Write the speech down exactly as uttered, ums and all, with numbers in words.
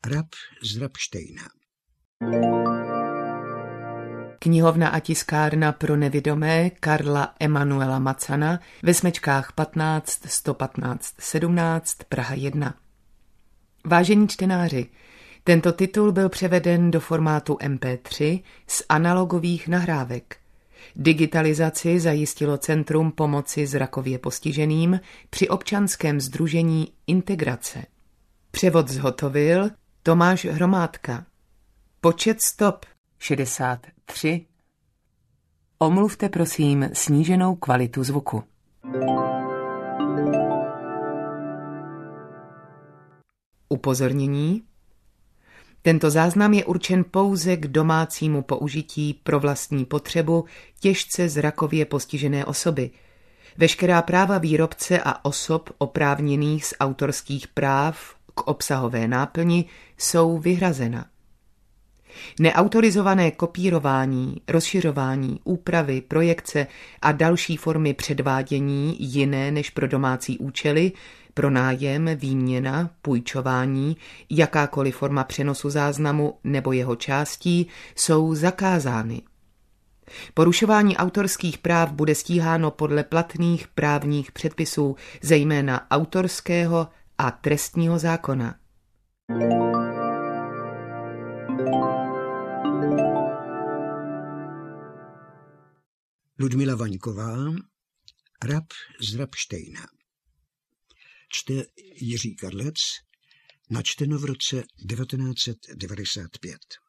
Rab z Rabštejna. Knihovna a tiskárna pro nevidomé Karla Emanuela Macana ve Smečkách patnáct sto patnáct sedmnáct Praha jedna. Vážení čtenáři, tento titul byl převeden do formátu em pé tři z analogových nahrávek. Digitalizaci zajistilo Centrum pomoci zrakově postiženým při občanském sdružení Integrace. Převod zhotovil Tomáš Hromádka. Počet stop šedesát tři. Omluvte prosím sníženou kvalitu zvuku. Upozornění. Tento záznam je určen pouze k domácímu použití pro vlastní potřebu těžce zrakově postižené osoby. Veškerá práva výrobce a osob oprávněných z autorských práv k obsahové náplni jsou vyhrazena. Neautorizované kopírování, rozšiřování, úpravy, projekce a další formy předvádění jiné než pro domácí účely, pronájem, výměna, půjčování, jakákoliv forma přenosu záznamu nebo jeho částí jsou zakázány. Porušování autorských práv bude stíháno podle platných právních předpisů, zejména autorského a trestního zákona. Ludmila Vaňková, Rab z Rabštejna. Čte Jiří Karlec, načteno v roce devatenáct set devadesát pět.